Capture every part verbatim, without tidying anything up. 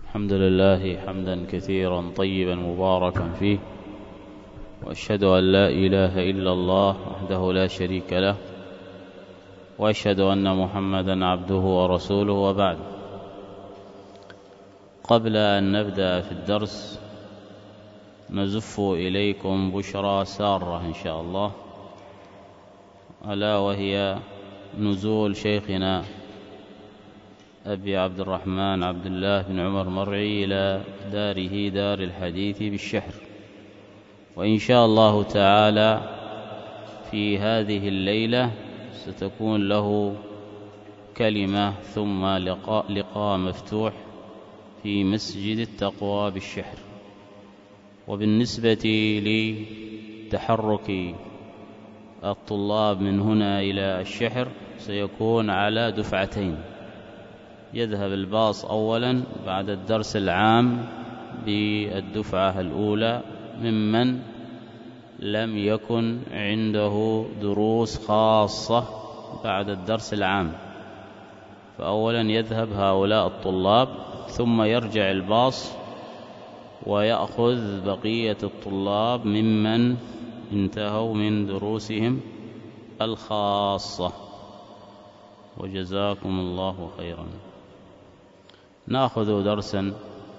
الحمد لله حمدا كثيرا طيبا مباركا فيه، وأشهد أن لا إله إلا الله وحده لا شريك له، وأشهد أن محمدا عبده ورسوله، وبعد. قبل أن نبدأ في الدرس نزف إليكم بشرى سارة إن شاء الله، ألا وهي نزول شيخنا أبي عبد الرحمن عبد الله بن عمر مرعي إلى داره دار الحديث بالشحر، وإن شاء الله تعالى في هذه الليلة ستكون له كلمة ثم لقاء, لقاء مفتوح في مسجد التقوى بالشحر. وبالنسبة لتحرك الطلاب من هنا إلى الشحر سيكون على دفعتين، يذهب الباص أولا بعد الدرس العام بالدفعة الأولى ممن لم يكن عنده دروس خاصة بعد الدرس العام، فأولا يذهب هؤلاء الطلاب ثم يرجع الباص ويأخذ بقية الطلاب ممن انتهوا من دروسهم الخاصة، وجزاكم الله خيرا. نأخذ درسا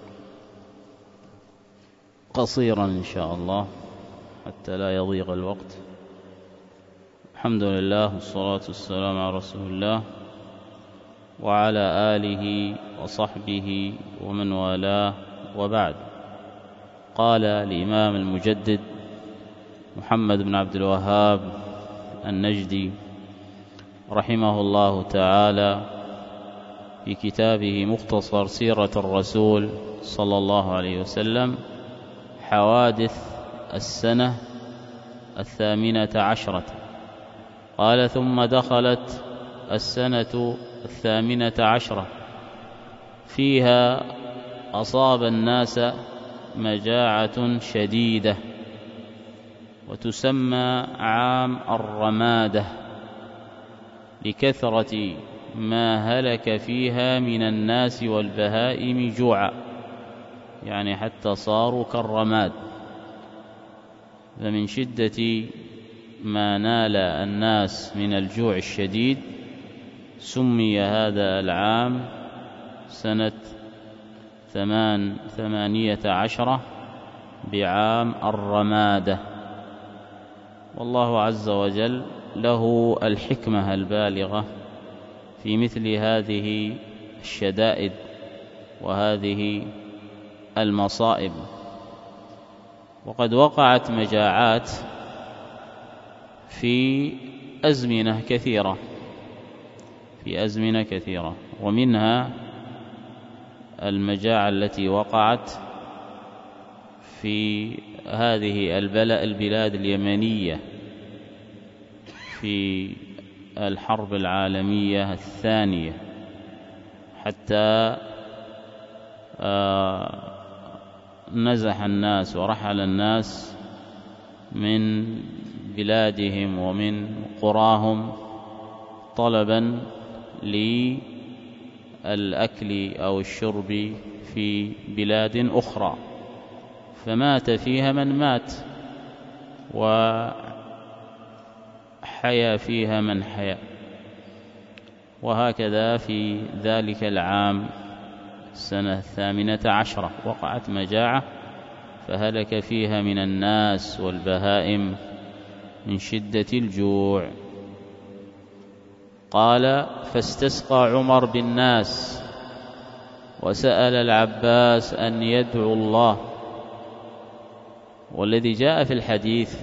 قصيرا إن شاء الله حتى لا يضيق الوقت. الحمد لله والصلاة والسلام على رسول الله وعلى آله وصحبه ومن والاه، وبعد. قال الإمام المجدد محمد بن عبد الوهاب النجدي رحمه الله تعالى في كتابه مختصر سيرة الرسول صلى الله عليه وسلم: حوادث السنة الثامنة عشرة. قال: ثم دخلت السنة الثامنة عشرة، فيها أصاب الناس مجاعة شديدة، وتسمى عام الرمادة لكثرة ما هلك فيها من الناس والبهائم جوعا، يعني حتى صاروا كالرماد. فمن شدة ما نال الناس من الجوع الشديد سمي هذا العام سنة ثمان ثمانية عشرة بعام الرمادة. والله عز وجل له الحكمة البالغة في مثل هذه الشدائد وهذه المصائب. وقد وقعت مجاعات في أزمنة كثيرة في أزمنة كثيرة ومنها المجاعة التي وقعت في هذه البلاد اليمنية في الحرب العالمية الثانية، حتى نزح الناس ورحل الناس من بلادهم ومن قراهم طلبا للأكل أو الشرب في بلاد أخرى، فمات فيها من مات وحيا فيها من حيا. وهكذا في ذلك العام السنة الثامنة عشرة وقعت مجاعة فهلك فيها من الناس والبهائم من شدة الجوع. قال: فاستسقى عمر بالناس وسأل العباس أن يدعو الله. والذي جاء في الحديث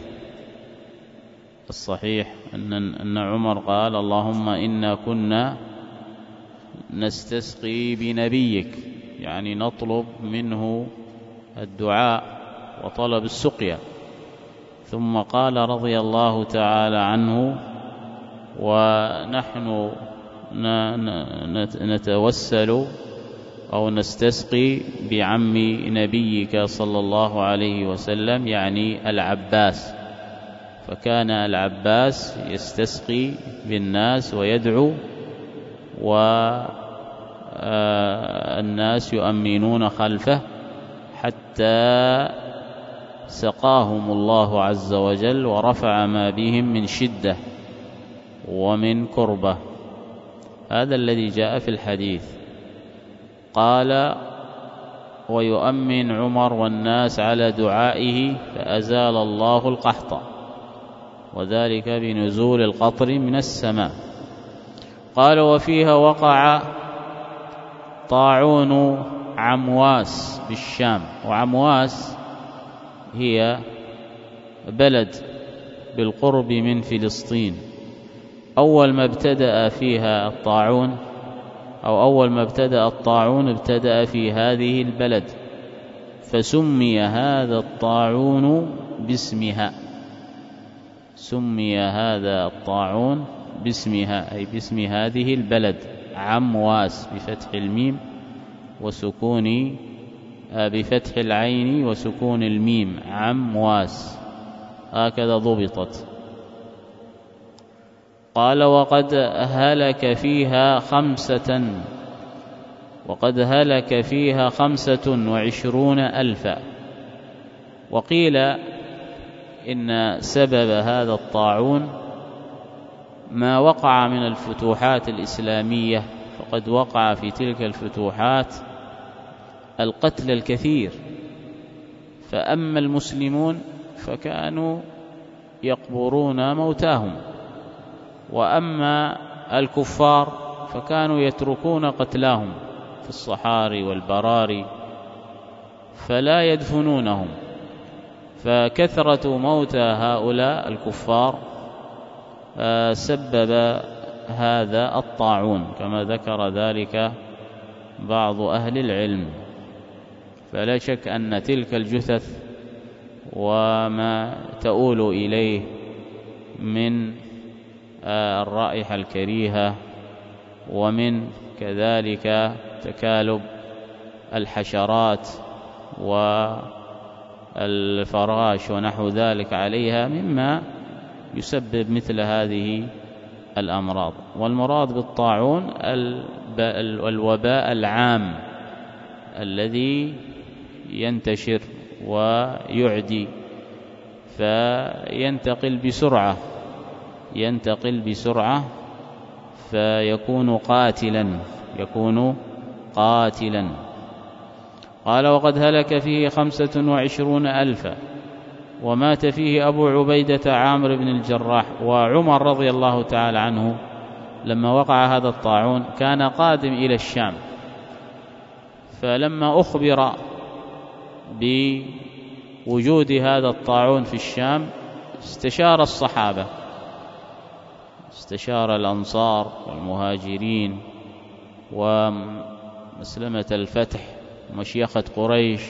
الصحيح أن أن عمر قال: اللهم إنا كنا نستسقي بنبيك، يعني نطلب منه الدعاء وطلب السقيا. ثم قال رضي الله تعالى عنه: ونحن نتوسل أو نستسقي بعم نبيك صلى الله عليه وسلم، يعني العباس. فكان العباس يستسقي بالناس ويدعو، و الناس يؤمنون خلفه حتى سقاهم الله عز وجل ورفع ما بهم من شدة ومن كربة. هذا الذي جاء في الحديث. قال: ويؤمن عمر والناس على دعائه فأزال الله القحط، وذلك بنزول القطر من السماء. قال: وفيها وقع طاعون عمواس بالشام. وعمواس هي بلد بالقرب من فلسطين. أول ما ابتدأ فيها الطاعون أو أول ما ابتدأ الطاعون ابتدأ في هذه البلد، فسمي هذا الطاعون باسمها. سمي هذا الطاعون باسمها، أي باسم هذه البلد، عمواس بفتح الميم وسكون بفتح العين وسكون الميم، عمواس، هكذا ضبطت. قال: وقد هلك فيها خمسة وقد هلك فيها خمسة وعشرون ألفا. وقيل إن سبب هذا الطاعون ما وقع من الفتوحات الإسلامية، فقد وقع في تلك الفتوحات القتل الكثير، فأما المسلمون فكانوا يقبرون موتاهم، وأما الكفار فكانوا يتركون قتلاهم في الصحاري والبراري فلا يدفنونهم. فكثرة موتى هؤلاء الكفار سبب هذا الطاعون، كما ذكر ذلك بعض أهل العلم. فلا شك أن تلك الجثث وما تؤول إليه من الرائحة الكريهة ومن كذلك تكالب الحشرات والفراش ونحو ذلك عليها مما يسبب مثل هذه الأمراض. والمراد بالطاعون الوباء العام الذي ينتشر ويعدي، فينتقل بسرعة ينتقل بسرعة فيكون قاتلا يكون قاتلا. قال: وقد هلك فيه خمسة وعشرون ألفا، ومات فيه أبو عبيدة عامر بن الجراح. وعمر رضي الله تعالى عنه لما وقع هذا الطاعون كان قادم إلى الشام، فلما أخبر بوجود هذا الطاعون في الشام استشار الصحابة، استشار الأنصار والمهاجرين ومسلمة الفتح ومشيخة قريش،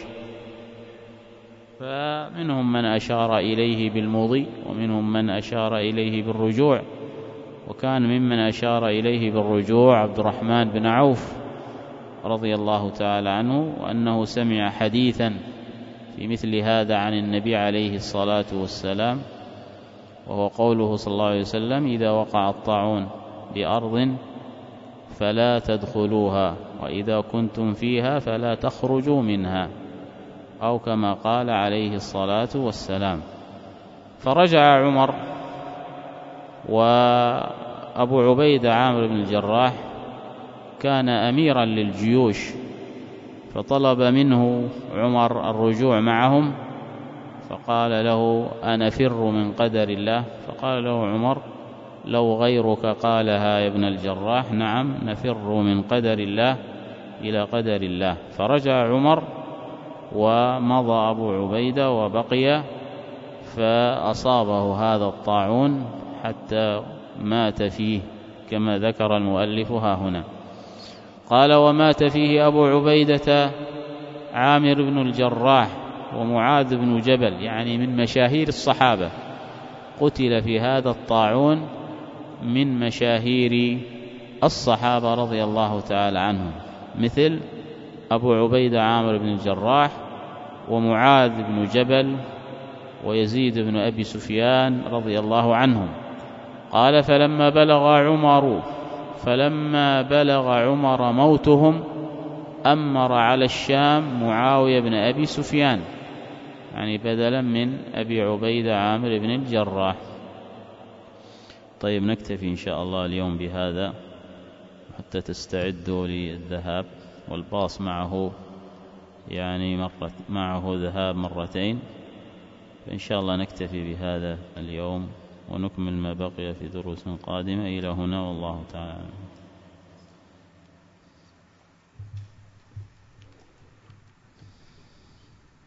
فمنهم من أشار إليه بالمضي ومنهم من أشار إليه بالرجوع، وكان ممن أشار إليه بالرجوع عبد الرحمن بن عوف رضي الله تعالى عنه، وأنه سمع حديثا في مثل هذا عن النبي عليه الصلاة والسلام، وهو قوله صلى الله عليه وسلم: إذا وقع الطاعون بأرض فلا تدخلوها، وإذا كنتم فيها فلا تخرجوا منها، أو كما قال عليه الصلاة والسلام. فرجع عمر، وأبو عبيدة عامر بن الجراح كان أميرا للجيوش، فطلب منه عمر الرجوع معهم، فقال له: أنا فر من قدر الله. فقال له عمر: لو غيرك قالها يا ابن الجراح نعم نفر من قدر الله إلى قدر الله. فرجع عمر ومضى أبو عبيدة وبقي، فأصابه هذا الطاعون حتى مات فيه كما ذكر المؤلف ها هنا. قال: ومات فيه أبو عبيدة عامر بن الجراح ومعاذ بن جبل، يعني من مشاهير الصحابة، قتل في هذا الطاعون من مشاهير الصحابة رضي الله تعالى عنهم، مثل أبو عبيدة عامر بن الجراح ومعاذ بن جبل ويزيد بن أبي سفيان رضي الله عنهم. قال: فلما بلغ عمر فلما بلغ عمر موتهم أمر على الشام معاوية بن أبي سفيان، يعني بدلا من أبي عبيدة عامر بن الجراح. طيب نكتفي إن شاء الله اليوم بهذا حتى تستعدوا للذهاب، والباص معه يعني مرة معه ذهاب مرتين، فإن شاء الله نكتفي بهذا اليوم ونكمل ما بقي في دروس قادمة. إلى هنا والله تعالى.